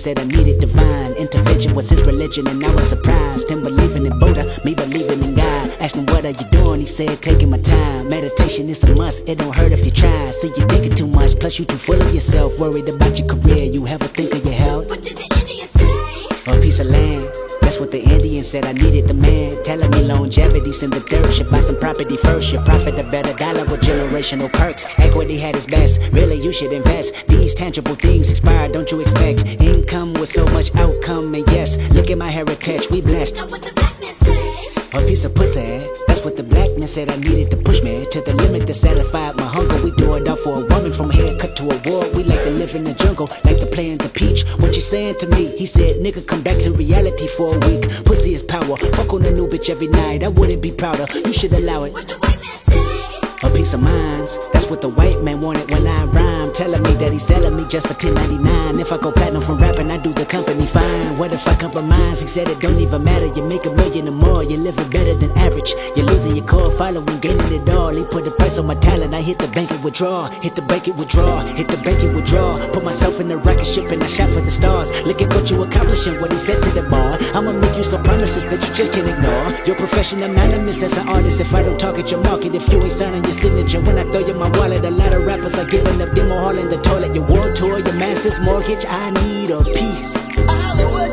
said I needed divine intervention was his religion, and I was surprised. Him believing in Buddha, me believing in God. Asked him what are you doing, he said taking my time. Meditation is a must, it don't hurt if you try. See you thinking too much, plus you too full of yourself. Worried about your career, you ever think of your health? What did the Indian say? A piece of land. That's what the Indian said, I needed the man. Telling me longevity's in the dirt. Should buy some property first. Your profit a better dollar with generational perks. Equity had its best. Really, you should invest. These tangible things expire, don't you expect? Income with so much outcome. And yes, look at my heritage, we blessed. Know what the black man say? A piece of pussy. That's what the black man said, I needed to push me to the limit that satisfied my hunger. We do it all for a woman, from haircut to a war. We like to live in the jungle, like to play in the peach. What you saying to me? He said, nigga, come back to reality for a week. Pussy is power, fuck on a new bitch every night. I wouldn't be prouder, you should allow it. What the white man say? A piece of minds, that's what the white man wanted when I rhyme. Telling me that he's selling me just for $10.99. If I go platinum from rapping, I do the company fine. What if I compromise? He said it don't even matter. You make $1 million or more, you're living better than average. You're losing your core following, gaining it all. He put a price on my talent, I hit the bank and withdraw. Hit the bank and withdraw, hit the bank and withdraw. Put myself in the rocket ship and I shot for the stars. Look at what you accomplishing, what he said to the bar. I'ma make you some promises that you just can't ignore. Your profession anonymous as an artist. If I don't talk at your market, if you ain't signing your signature, when I throw you my wallet, a lot of rappers are giving up demo hall in the toilet. Your world tour, your master's mortgage, I need a piece. Hollywood